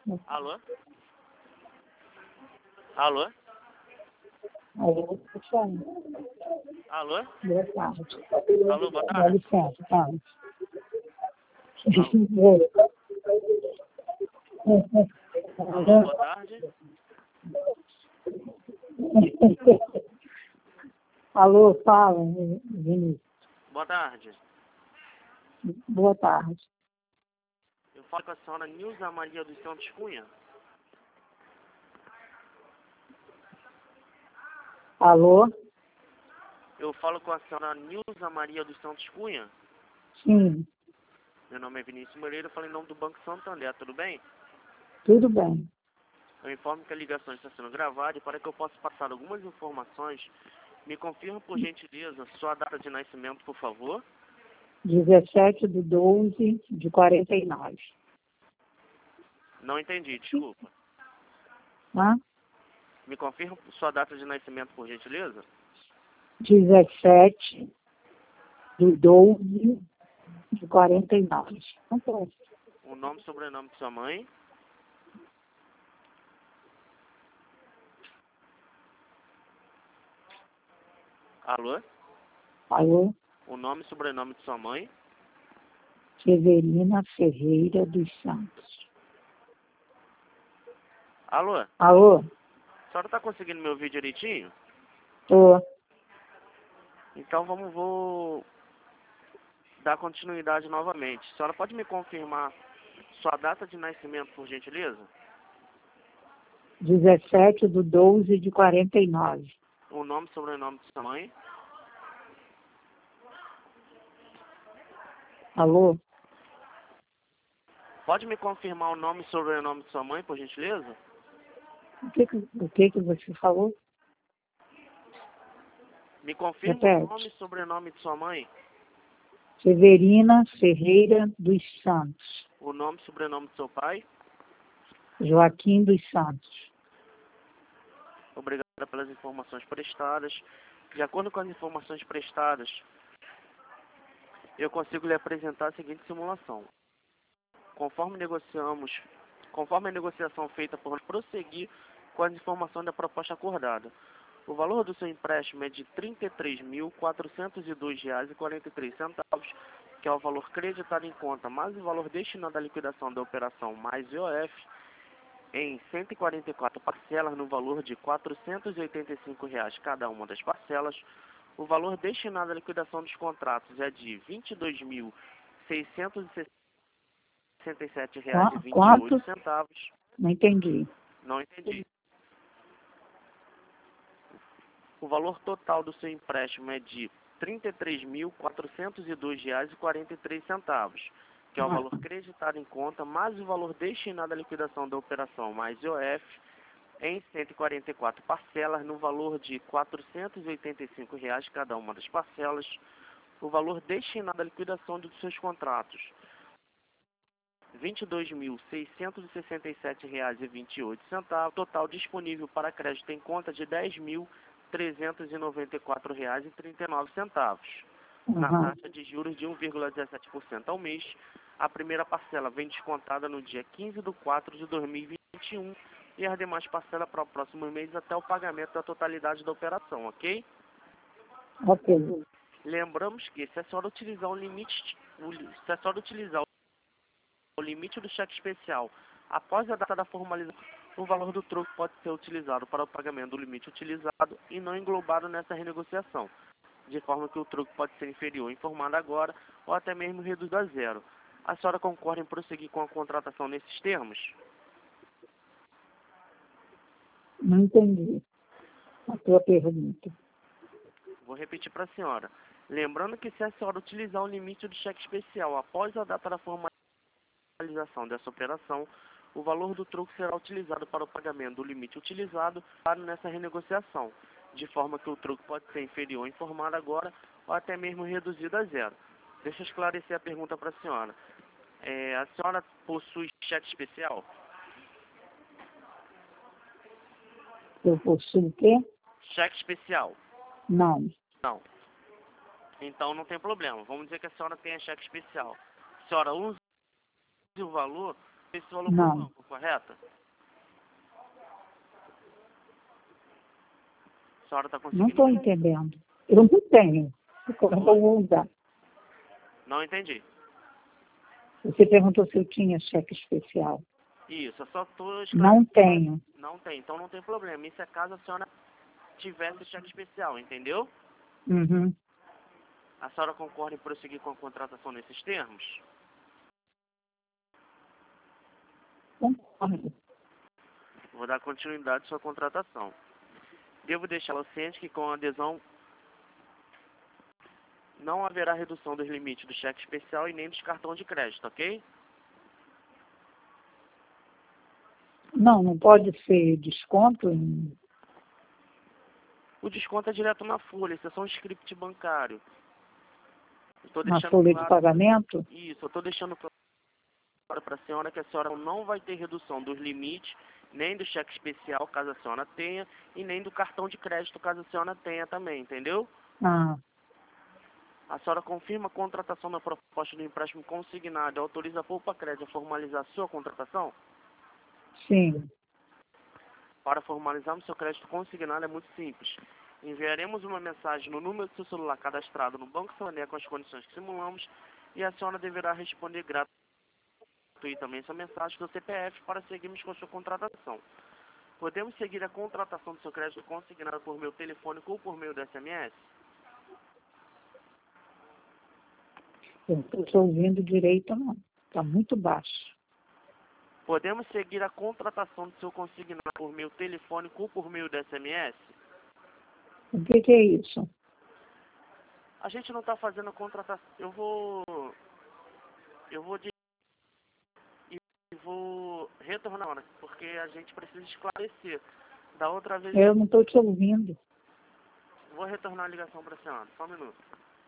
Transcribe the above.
Alô? Alô? Alô, pessoal. Alô? Boa tarde. Alô, boa Dá tarde. licença, tá? Alô, boa tarde. Alô, fala, Vinícius. Boa tarde. Boa tarde. Eu falo com a senhora Nilza Maria dos Santos Cunha. Alô? Eu falo com a senhora Nilza Maria dos Santos Cunha. Sim, Meu nome é Vinícius Moreira, eu falo em nome do Banco Santander, tudo bem? tudo bem. Eu informo que a ligação está sendo gravada e para que eu possa passar algumas informações, me confirma por gentileza sua data de nascimento, por favor. 17/12/49. Não entendi, desculpa. Tá? Me confirma sua data de nascimento, por gentileza. 17/12/49. Não posso. O nome e sobrenome de sua mãe. Alô? Alô? O nome e sobrenome de sua mãe. Severina Ferreira dos Santos. Alô? Alô? A senhora está conseguindo me ouvir direitinho? Tô. Então vou dar continuidade novamente. A senhora pode me confirmar sua data de nascimento, por gentileza? 17/12/49. O nome e sobrenome de sua mãe. Alô? Pode me confirmar o nome e sobrenome de sua mãe, por gentileza? O que você falou? Me confirma Repete. o nome e sobrenome de sua mãe. Severina Ferreira dos Santos. O nome e sobrenome de seu pai. Joaquim dos Santos. Obrigado pelas informações prestadas. De acordo com as informações prestadas, eu consigo lhe apresentar a seguinte simulação. Conforme a negociação feita por prosseguir com as informações da proposta acordada, o valor do seu empréstimo é de R$ 33.402,43, que é o valor creditado em conta, mais o valor destinado à liquidação da operação, mais IOF, em 144 parcelas no valor de R$ 485 cada uma das parcelas. O valor destinado à liquidação dos contratos é de R$ 22.667,28. Quanto? Não entendi. Não entendi. O valor total do seu empréstimo é de R$ 33.402,43, que é o valor creditado em conta, mais o valor destinado à liquidação da operação, mais IOF, em 144 parcelas, no valor de R$ 485 cada uma das parcelas. O valor destinado à liquidação dos seus contratos, R$ 22.667,28, total disponível para crédito em conta de R$ 10.394,39, na taxa de juros de 1,17% ao mês. A primeira parcela vem descontada no dia 15/4/2021 e as demais parcelas para o próximo mês até o pagamento da totalidade da operação, ok? Ok. Lembramos que se a senhora utilizar o limite do cheque especial após a data da formalização, o valor do troco pode ser utilizado para o pagamento do limite utilizado e não englobado nessa renegociação, de forma que o troco pode ser inferior, informado agora, ou até mesmo reduzido a zero. A senhora concorda em prosseguir com a contratação nesses termos? Não entendi a tua pergunta. Vou repetir para a senhora. Lembrando que se a senhora utilizar o limite do cheque especial após a data da formalização dessa operação, o valor do troco será utilizado para o pagamento do limite utilizado nessa renegociação, de forma que o troco pode ser inferior, informado agora, ou até mesmo reduzido a zero. Deixa eu esclarecer a pergunta para a senhora. A senhora possui cheque especial? Eu possuo o quê? Cheque especial? Não. Não. Então não tem problema. Vamos dizer que a senhora tenha cheque especial. A senhora usa o valor, esse valor Não. para o banco. correta? A senhora está Não conseguindo? estou entendendo. Eu não tenho. Como eu vou usar? Não entendi. Você perguntou se eu tinha cheque especial. Isso, eu só estou Não tenho. Não tem, então não tem problema. Isso é caso a senhora tivesse cheque especial, entendeu? Uhum. A senhora concorda em prosseguir com a contratação nesses termos? Concordo. Vou dar continuidade à sua contratação. Devo deixá-la ciente que com a adesão não haverá redução dos limites do cheque especial e nem dos cartões de crédito, ok? Não pode ser desconto em... O desconto é direto na folha, isso é só um script bancário. na folha de pagamento? Isso, eu estou deixando claro para a senhora que a senhora não vai ter redução dos limites, nem do cheque especial, caso a senhora tenha, e nem do cartão de crédito, caso a senhora tenha também, entendeu? Ah, A senhora confirma a contratação da proposta do empréstimo consignado e autoriza a Poupa Crédito a formalizar a sua contratação? sim. Para formalizarmos seu crédito consignado é muito simples. Enviaremos uma mensagem no número do seu celular cadastrado no Banco Santander com as condições que simulamos e a senhora deverá responder gratuitamente essa mensagem do CPF para seguirmos com a sua contratação. Podemos seguir a contratação do seu crédito consignado por meio telefônico ou por meio do SMS? Eu não estou te ouvindo direito, não. Está muito baixo. Podemos seguir a contratação do seu consignado por meio telefônico ou por meio do SMS? O que é isso? A gente não está fazendo a contratação. Eu vou retornar, porque a gente precisa esclarecer. Da outra vez, Eu não estou te ouvindo. vou retornar a ligação para a senhora. Só um minuto.